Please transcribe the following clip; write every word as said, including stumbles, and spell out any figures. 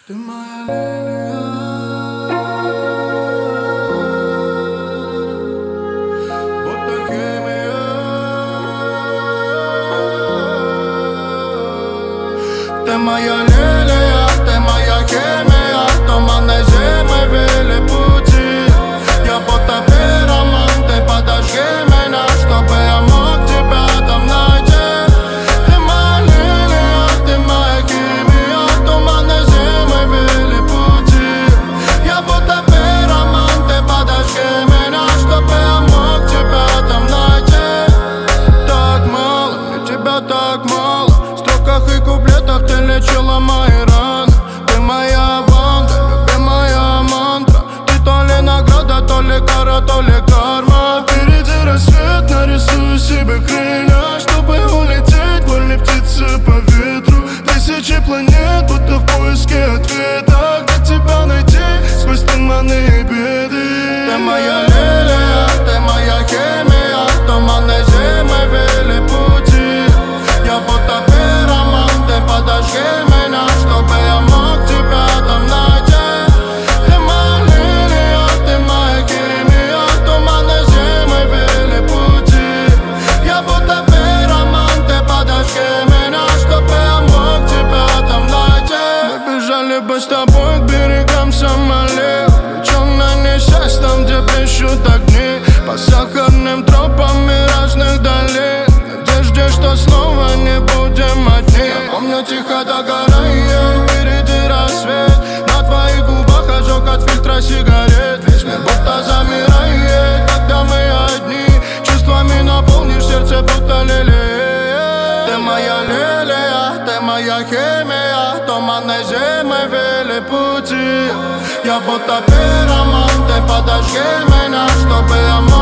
Ты моя лилия, будто химия. Ты моя лилия, ты моя химия. Туманной зимой вели пути. Я будто пироман, ты подожги меня, чтобы я мог тебя там найти. Ты моя лилия, ты моя химия. Туманной зимой вели пути. Я будто пироман, ты подожги меня, чтобы я мог тебя там найти. Так мало, мне тебя так мало. В строках и куплетах ты лечила мои раны. Ты моя банда, любимая мантра. Ты то ли награда, то ли кара, то ли карма. Впереди рассвет, нарисую себе крылья, чтобы улететь, вольной птицы по ветру. Тысячи планет, будто в поиске ответа. Где тебя найти сквозь туманы и беды? Ты моя лилия, ты моя химия. Туманной зимой вели пути. Я будто пироман, ты подожги меня, чтобы я мог тебя там найти. Ты моя лилия, ты моя химия. Туманной зимой вели пути. Я будто пироман, ты подожги меня, чтобы я мог тебя там найти. Мы бежали бы с тобой к берегам Сомали, увлечённые несчастьем, где блещут огни. По сахарным тропам миражных долин, в надежде, что снова не будем одни. Я помню, тихо догорает впереди рассвет. На твоих губах ожог от фильтра сигарет. Весь мир будто замирает, когда мы одни. Чувствами наполнишь сердце, будто лилия. Ты моя лилия, ты моя химия. Туманной зимой вели пути. Я будто пироман, ты подожги меня, чтобы я мог